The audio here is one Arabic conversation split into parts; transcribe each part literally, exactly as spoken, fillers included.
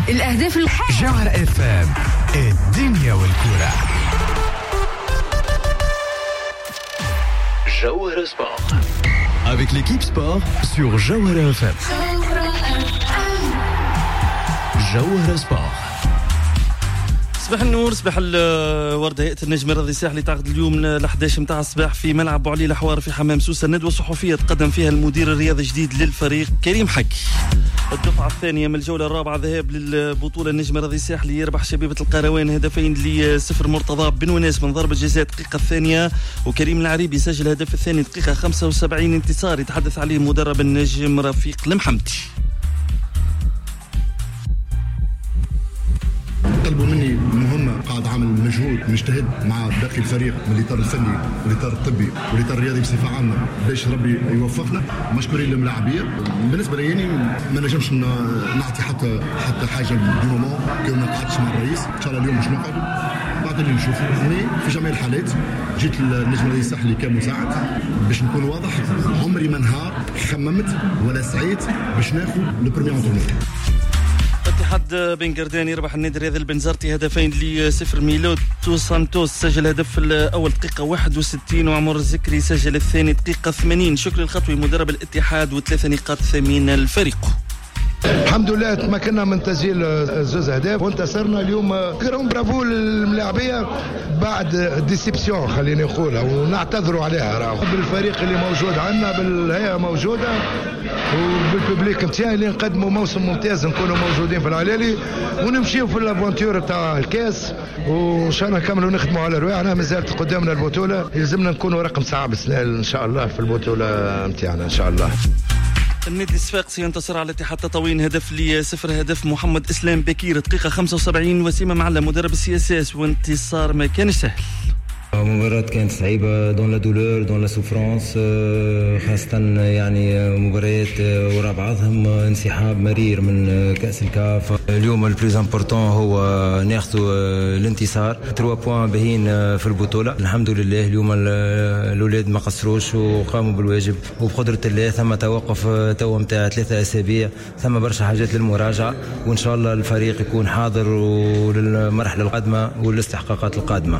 الأهداف الحية. جوهر اف ام، الدنيا والكرة. Jawhara Sport. Avec l'équipe sport sur Jawhara اف ام. Jawhara Sport. صباح النور، صباح الوردة. هيئة النجم الرياضي الساحلي تعقد اليوم من الأحد عشر متاع الصباح في ملعب بوعلي الحوار في حمام سوسة ندوة صحفية تقدم فيها المدير الرياضي الجديد للفريق كريم حكي. الدفعة الثانية من الجولة الرابعة ذهاب للبطولة النجم الرياضي الساحلي يربح شبيبة القروان هدفين لصفر. مرتضى بن وناس من ضربة جزاء الدقيقة الثانية، وكريم العريبي سجل الهدف الثاني دقيقة خمسة وسبعين. انتصار يتحدث عليه مدرب النجم رفيق المحمدي. طلبوا مني مهمة، قاعد عامل مجهود مجتهد مع باقي الفريق من الإطار الفني والإطار الطبي والإطار الرياضي بصفة عامة باش ربي يوفقنا. مشكورين للملاعبين. بالنسبة لي يعني ما نجمش نعطي حتى حتى حاجة دي مومون كي ما قعدتش مع الرئيس. إن شاء الله اليوم باش نقعد بعد اللي نشوف. مي في جميع الحالات جيت النجم الرياضي الساحلي كمساعد باش نكون واضح. عمري ما نهار خممت ولا سعيت باش ناخذ لو بريمير انترنيور. اتحاد بن قردان يربح النادي الرياضي البنزرتي هدفين لصفر. ميلوتو سانتوس سجل الهدف الأول دقيقة واحد وستين، وعمر الزكري سجل الثاني دقيقة ثمانين. شكري الخطوي مدرب الاتحاد وثلاثة نقاط ثمين الفريق. الحمد لله تمكنا من تسجيل زوز اهداف وانتصرنا اليوم. كرم برافو للملاعبيه بعد ديسيبسيون خليني نقولها ونعتذروا عليها. راهو بالفريق اللي موجود عندنا بالهيئه موجوده وبالببليك نتاعي اللي نقدموا موسم ممتاز، نكونوا موجودين في العلالي ونمشيو في الافونتور تاع الكاس وان شاء الله نكملوا نخدموا على رواحنا. مازالت قدامنا البطوله، يلزمنا نكونوا رقم ساعه بالسنه ان شاء الله في البطوله نتاعنا ان شاء الله. النادي الصفاقسي ينتصر على اتحاد تطاوين هدف لصفر. هدف محمد اسلام بكير دقيقه خمسة وسبعين. وسيمه معلم مدرب السياسات، وانتصار ما كانش سهل. مباراة كانت صعيبة دون لا دولور دون لا سوفرانس، خاصة يعني مباريات وراء بعضهم. انسحاب مرير من كأس الكاف. اليوم البلوز امبورتون هو ناخذوا الانتصار. ثلاثة بوان باهين في البطولة الحمد لله. اليوم الأولاد ما قصروش وقاموا بالواجب، وبقدرة الله ثم توقف تو متاع ثلاثة أسابيع. ثم برشا حاجات للمراجعة، وإن شاء الله الفريق يكون حاضر وللمرحلة القادمة والاستحقاقات القادمة.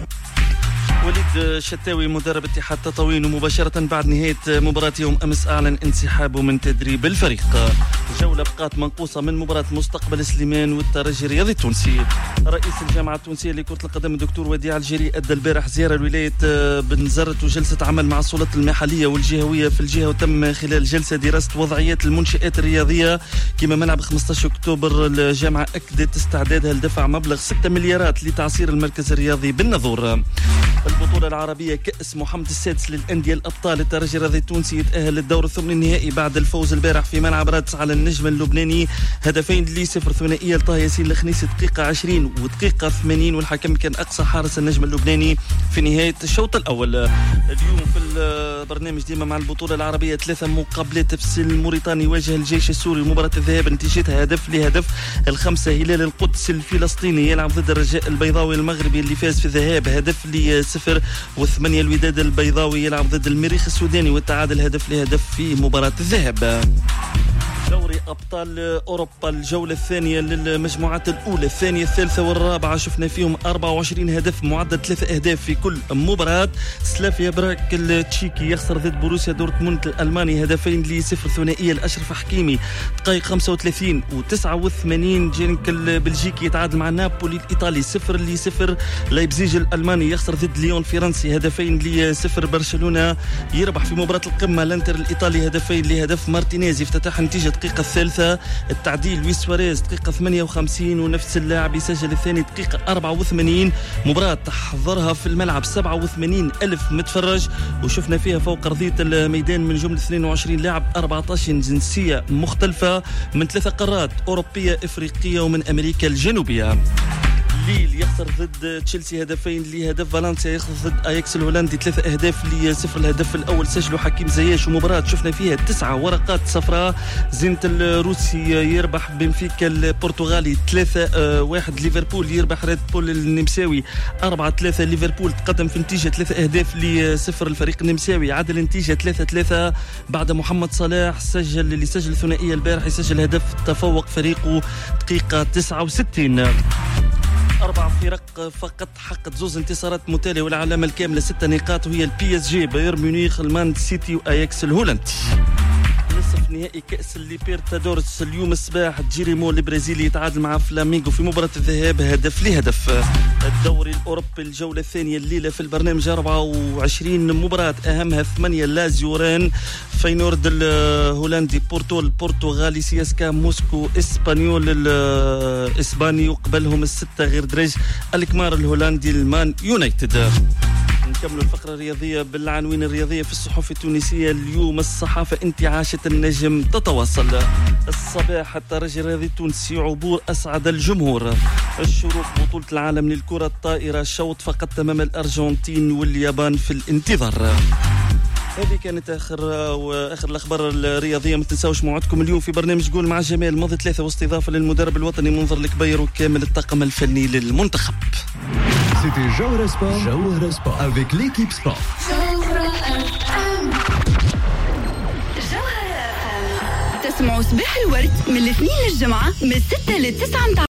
وليد شتاوي مدرب اتحاد تطاوين ومباشرة بعد نهاية مباراة يوم أمس أعلن انسحابه من تدريب الفريق. جولة بقات منقوصة من مباراة مستقبل سليمان والترجي الرياضي التونسي. رئيس الجامعة التونسية لكرة القدم الدكتور وديع الجيري أدى البارح زيارة لولاية بنزرت وجلسة عمل مع السلطات المحلية والجهوية في الجهة، وتم خلال الجلسة دراسة وضعيات المنشآت الرياضية كما ملعب خمسة عشر أكتوبر. الجامعة أكدت استعدادها لدفع مبلغ ستة مليارات لتعصير المركز الرياضي بالنظور. البطولة العربية كأس محمد السادس للأندية الأبطال، الترجي الرياضي التونسي يتأهل للدور الثماني النهائي بعد الفوز البارح في ملعب رادس على النجم اللبناني هدفين لصفر. ثنائية لطه ياسين الخنيسي دقيقة عشرين ودقيقة ثمانين، والحكم كان أقصى حارس النجم اللبناني في نهاية الشوط الأول. اليوم في البرنامج ديما مع البطولة العربية ثلاثة مقابلات. بسل موريتاني يواجه الجيش السوري، مباراة الذهاب نتيجتها هدف لهدف. الخمسة هلال القدس الفلسطيني يلعب ضد الرجاء البيضاوي المغربي اللي فاز في الذهاب هدف لصفر. والثمانية الوداد البيضاوي يلعب ضد المريخ السوداني والتعادل هدف لهدف في مباراة الذهاب. دوري أبطال أوروبا الجولة الثانية للمجموعات الأولى، الثانية الثالثة والرابعة شفنا فيهم أربعة وعشرين هدف، معدل ثلاثة أهداف في كل مباراة. سلافيا براك التشيكي يخسر ضد بروسيا دورتموند الألماني هدفين لصفر. ثنائية الأشرف حكيمي دقائق خمسة وثلاثين وتسعة وثمانين. جينك البلجيكي يتعادل مع نابولي الإيطالي صفر لصفر. لايبزيج الألماني يخسر ضد ليون الفرنسي هدفين لصفر. برشلونة يربح في مباراة القمة الانتر الإيطالي هدفين لهدف. مارتينيز يفتتح نتيجة الدقيقة الثالثة. التعديل لويس سواريز دقيقة ثمانية وخمسين، ونفس اللاعب يسجل الثاني دقيقة أربعة وثمانين. مباراة تحضرها في الملعب سبعة وثمانين ألف متفرج، وشفنا فيها فوق أرضية الميدان من جملة اثنين وعشرين لاعب أربعة عشر جنسية مختلفة من ثلاثة قارات أوروبية إفريقية ومن أمريكا الجنوبية. ليل يخسر ضد تشيلسي هدفين لهدف، فالنسيا يخسر ضد اياكس الهولندي ثلاثة اهداف لصفر. الهدف الاول سجله حكيم زياش، ومباراة شفنا فيها تسعة ورقات صفراء. زينت الروسي يربح بنفيكا البرتغالي ثلاثة واحد. ليفربول يربح ريد بول النمساوي أربعة ثلاثة. ليفربول تقدم في نتيجة ثلاثة اهداف لصفر. الفريق النمساوي عدل النتيجة ثلاثة ثلاثة بعد محمد صلاح سجل اللي سجل ثنائية البارح، يسجل هدف تفوق فريقه دقيقة تسعة وستين. أربع فرق فقط حققت زوز انتصارات متتالية والعلامة الكاملة ستة نقاط، وهي البي اس جي، بايرن ميونخ، المان سيتي وأياكس الهولندي. نصف نهائي كأس الليبرتادورس اليوم الصباح جيريمو البرازيلي يتعادل مع فلامينغو في مباراة الذهاب هدف لهدف. الدوري الأوروبي الجولة الثانية الليلة في البرنامج أربعة وعشرين مباراة، أهمها ثمانية لازيوران، فاينورد الهولندي، بورتو البرتغالي، سياسكا موسكو اسبانيول الاسباني، وقبلهم الستة غير درج الكمار الهولندي المان يونايتد. نكمل الفقرة الرياضية بالعناوين الرياضية في الصحف التونسية اليوم. الصحافة انتعاشة النجم تتواصل. الصباح الترجي الرياضي التونسي عبور أسعد الجمهور. الشروق بطولة العالم للكرة الطائرة شوط فقط أمام الأرجنتين واليابان في الانتظار. هذه كانت آخر وآخر الأخبار الرياضية. ما تنساوش موعدكم اليوم في برنامج قول مع جمال ماضي ثلاثة واستضافة للمدرب الوطني منظر الكبير وكامل الطاقم الفني للمنتخب. C'était Jawara Sport, Jawara Sport avec l'équipe Sport. تسمعوا صباح الورد من الاثنين للجمعة من ستة للتسعة.